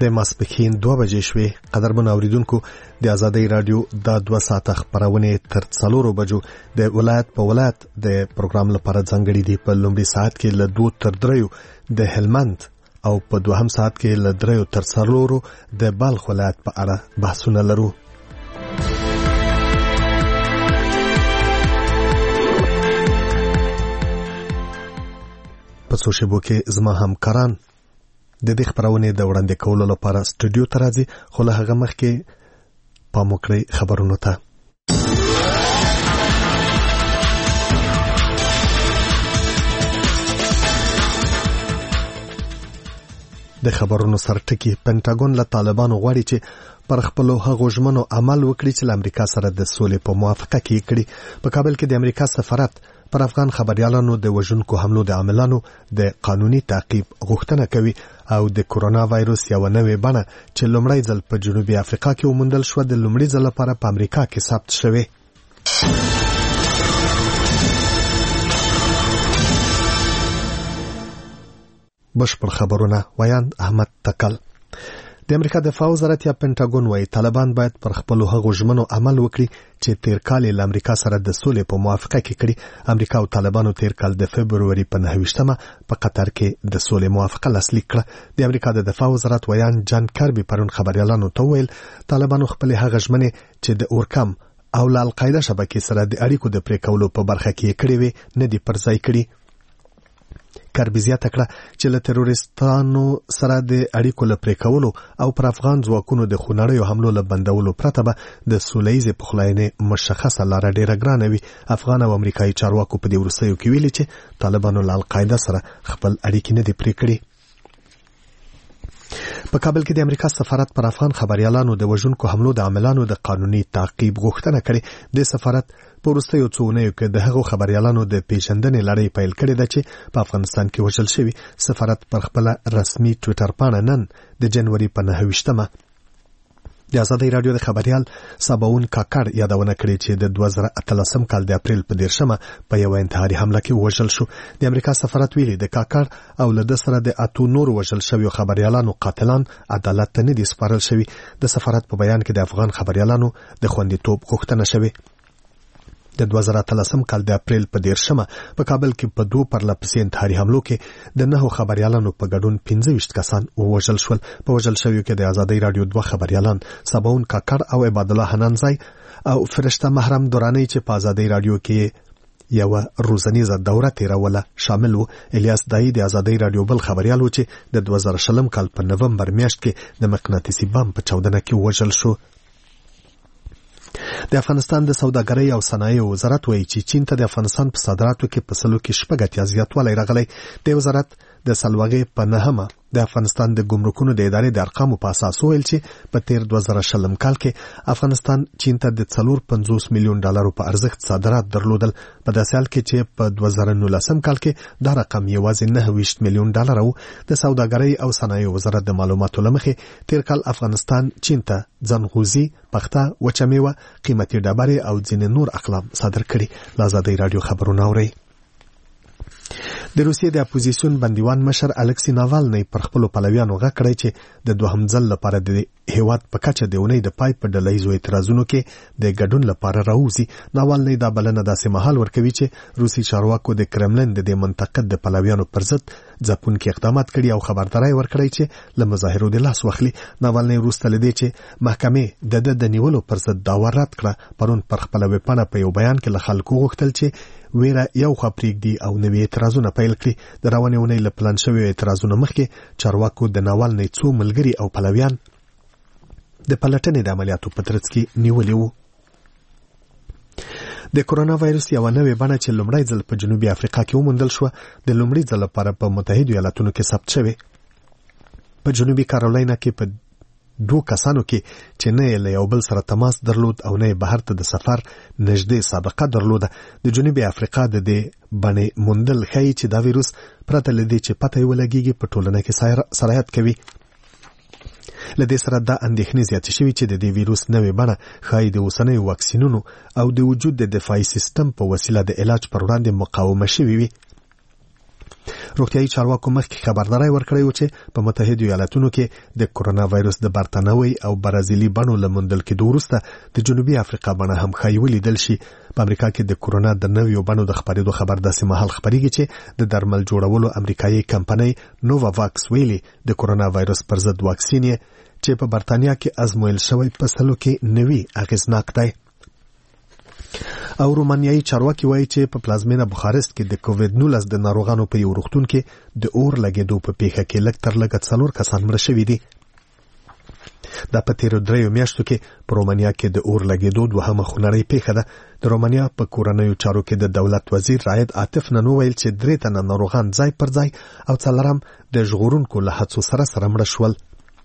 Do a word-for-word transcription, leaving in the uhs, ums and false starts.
د ماسپښین دوه بجې شوې. قدرمن اوریدونکو، د آزادۍ رادیو د دوه ساعته خبرونه تر څلورو بجو د ولایت په ولایت د پروګرام لپاره ځانګړي دي. په لومړي ساعت کې له دوه تر دریو د هلمند او په دوهم ساعت کې له دریو تر څلورو د بلخ ولایت په اړه بحثونه لرو. په څو شیبو کې زما همکاران د دې خبرونه د وړاندې کولو لپاره سټوډیو ته راځي، خو له هغه مخکې پام وکړئ خبرونو ته. د خبرونو سرټکی پینټاګون له طالبانو غواړي چې پر خپلو هغو ژمنو عمل وکړي چې له امریکا سره د سولې په موافقه کې کړي. په کابل کې د امریکا سفارت پر افغان خبريالانو د وژونکو حملو د عاملانو د قانوني تعقیب غوښتنه کوي او د کورونا وایروس یو نوې بڼه چې لومړی ځل په جنوبي افریقا کې وموندل شو د لومړي ځل لپاره په امریکا کې ثبت شوه. بشپړ خبرونه ویاند احمد تکل. د امریکا دفاع وزارت یا پینټاګون وايي طالبان باید پر خپل هغو ژمنو عمل وکړي چې تیر کال له امریکا سره د سولې په موافقه کې کړي. امریکا او طالبانو تیر کال د فبرवरी په نهه ویشتمه په قطر کې د سولې موافقه لاسلیک کړه. د امریکا د دفاع وزارت ویان جان کربي پرون خبريالانو ته ویل طالبانو خپل هغه ژمنې چې د اورکم او ل القاعده شبکې سره د اړیکو د پرې کولو په برخه کې کړي وي نه دي پر ځای کړي. کربي زیاته کړه چې له تروریستانو سره د اړیکو لپاره کولو او پر افغان ځواکونو د خونړیو حملو له بندولو پرته به د سولېزې پخلاینې مشخصه لاره ډیره ګرانه وي. افغان او امریکایي چارواکو په دې ورسېو کې ویلي چې طالبانو له القاعده سره خپل اړیکې نه دي پرې کړې. په کابل کې د امریکا سفارت پر افغان خبريالانو د وژونکو حملو د عاملانو د قانوني تعقیب غوښتنه کړې. د سفارت په وروستیو څو اونیو کې د هغو خبريالانو د پیژندنې لړۍ پیل کړې ده چې په افغانستان کې وژل شوي. سفارت پر خپل رسمي ټوئیټر پاڼه نن د جنوري په نهه ویشتمه د آزادۍ رادیو د خبريال سباون کاکړ یادونه کړې چې د دوه زره اتلسم کال د اپریل په دیرشمه په یو انتحاري حمله کې وژل شو. د امریکا سفارت ویلي د کاکړ او له د سره د اتو نور وژل شوی خبريالانو قاتلان عدالت ته نه دي سپارل شوی. د سفارت په بیان کې د افغان خبريالانو د خوندیتوب غوښتنه شوی. د دوه زره اتلسم کال د اپریل په دیرشمه په کابل کې په دوه پرله پسې انتحاري حملو کې د نهو خبريالانو په ګډون پنځه ویشت کسان وژل شول. په وژل شویو کې د آزادۍ رادیو دوه خبريالان سباون کاکړ او عباد الله حنانزای او فرشته محرم دورانی چې په آزادۍ رادیو کې یو روزنیزه دوره تیروله شامل وو. الیاس دای د آزادۍ رادیو بل خبريال و چې د دوه زره شلم کال په نومبر میاشت کې د مقناطیسي بم په چاودنه کې وژل شو. د افغانستان د سوداګرۍ او صنایعو وزارت وایي چې چین ته د افغانستان په صادراتو کې په سلو کې شپږ اتیا زیاتوالی راغلی. د وزارت د سلوغې په نهمه د افغانستان د ګمرکونو د ادارې د ارقامو په اساس ویل چې په تیر دوه زره شلم کال کې افغانستان چین ته د څلور پنځوس میلیون ډالرو په ارزښت صادرات درلودل. په داسې حال کې چې په دوه زره نولسم کال کې دا رقم یوازې نهه ویشت میلیون ډالر و. د سوداګرۍ او صنایعو وزارت د معلوماتو له مخې تیر کال افغانستان چین ته ځنغوزي، پخته، وچه میوه، قیمتي ډبرې او ځینې نور اقلام صادر کړي. له آزادۍ رادیو خبرونه اورئ. د روسیې د اپوزیسیون بندیوان مشر الکسی ناوالنی پر خپل پلویانو غږ کړی چې د دوهم ځل لپاره د هیواد په کچه د اونۍ د پای په ډلهیزو اعتراضونو کې د ګډون لپاره راوځي. ناوالنی دا بلنه داسې مهال ورکوي چې روسي چارواکو د کرملن د دې منتقد د پلویانو پر ضد ځپونکي اقدامات کړي او خبرداري ورکړی چې له مظاهرو د لاس واخلي. ناوالنی وروسته له دې چې محکمې د د د نیولو پر ضد دعوه رد کړه پرون پر خپل ویبپاڼه په یو بیان کې له خلکو غوښتل چې ویره یو خوا پرېږدي او نوي اعتراضونه پیل کړي. د روانې اونۍ له پلان شویو اعتراضونو مخکې چارواکو د ناوالنی څو ملګري او پلویان د پلټنې د عملیاتو په ترڅ کې نیولي وو. د کورونا وایروس یو نوې بڼه چې لومړی ځل په جنوبي افریقا کې وموندل شو د لومړي ځل لپاره په متحدو ایالاتونو کې ثبت شوی. په جنوبي کارولینا کې په دوه کسانو کې چې نه له یو بل سره تماس درلود او نه بهر ته د سفر نږدې سابقه درلوده. د جنوبي افریقا د دې بڼې موندل ښیي چې دا ویروس پرته له دې چې پته یې ولګېږي په ټولنه کې سرایت کوي. له دې سره دا اندېښنې زیاتې شوي چې د دې ویروس نوې بڼه ښایي د اوسنیو واکسینونو او د وجود د دفاعي سیستم په وسیله د علاج پر وړاندې مقاومه شوي وي. روغتیايي چارواکو مخکې خبرداری ورکړی و چې په متحده ایالاتونو کې د کورونا وایرس د برتانوي او برازیلي بڼو له موندل کېدو وروسته د جنوبي افریقا بڼه هم ښایي ولیدل شي. په امریکا کې د کورونا د نویو بڼو د خپرېدو خبر داسې مهال خپرېږي چې د درمل جوړولو امریکایي کمپنۍ نووا واکس ویلي د کورونا وایرس پر ضد واکسین چې په برتانیا کې ازمویل شوی په سلو کې نوي اغېزناک دی. او رومانیایي چارواکي وایي چې په پلازمینه بخارست کې د کووید نولس د ناروغانو په یو روغتون کې د اور لګېدو په پیښه کې لږ تر لږه څلور کسان مړه شوي دي. دا په تیرو دریو میاشتو کې په رومانیا کې د اور لګېدو دوهمه خونړۍ پیښه ده. د رومانیا په کورنیو چارو کې د دولت وزیر راید عاطف نن وویل چې درې تنه ناروغان ځای پر ځای او څلورم د ژغورونکو له هڅو سره سره مړه شول.